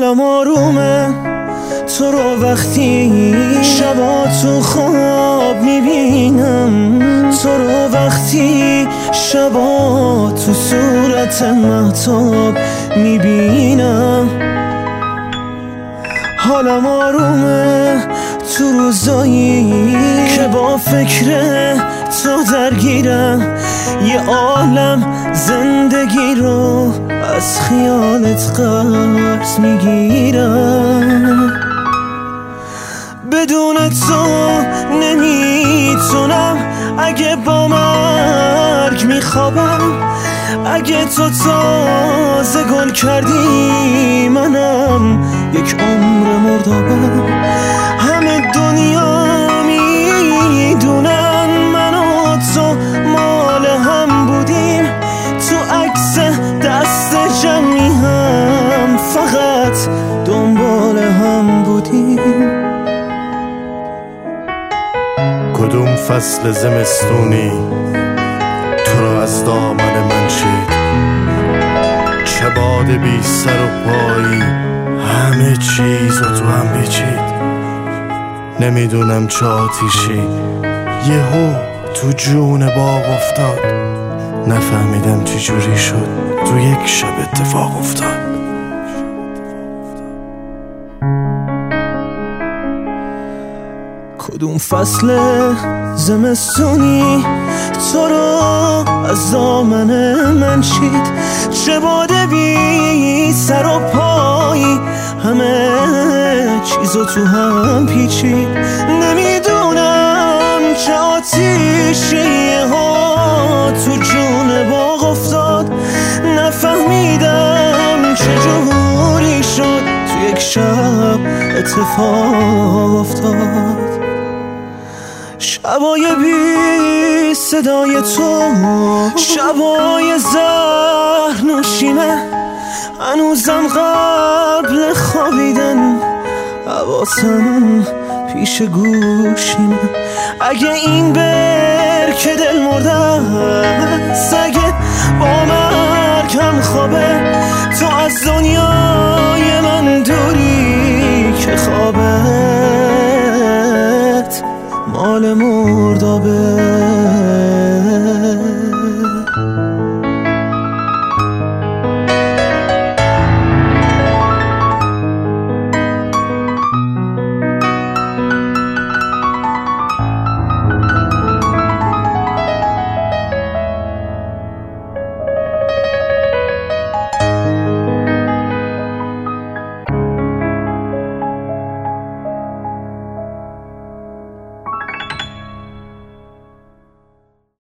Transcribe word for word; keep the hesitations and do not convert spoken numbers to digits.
حالم آرومه تو رو وقتی شبا تو خواب میبینم، تو رو وقتی شبا تو صورت مهتاب میبینم. حالم آرومه تو روزایی که با فکر تو درگیرم، یه عالم زندگی رو از خیالت قرض میگیرم. بدون تو نمیتونم، اگه با مرگ میخوابم، اگه تو تازه گل کردی منم یک عمر مردابم. همه دنیا میدونن من و تو مال هم بودیم، تو عکس دست جمعی هم فقط دنبال هم بودیم. کدوم فصل زمستونی تو را از دامن من چید، چه باد بی سر و پایی همه چیز رو تو هم پیچید. نمیدونم چه آتیشی یهو تو جون باغ افتاد، نفهمیدم چی جوری شد تو یک شب اتفاق افتاد. کدوم فصل زمستونی تو رو از دامن من چید، چه باد بی سر و پایی همه چیزو تو هم پیچید. نمیدونم چه آتیشی ها تو جون باغ افتاد، نفهمیدم چه جوری شد تو یک شب اتفاق افتاد. شبای بی صدای تو، شبای زهر نوشیمه، هنوزم قبل خوابیدن حواسم پیش گوشیمه. اگه این برکه دل مرده است، اگه با مرگم خوابه، تو از دنیا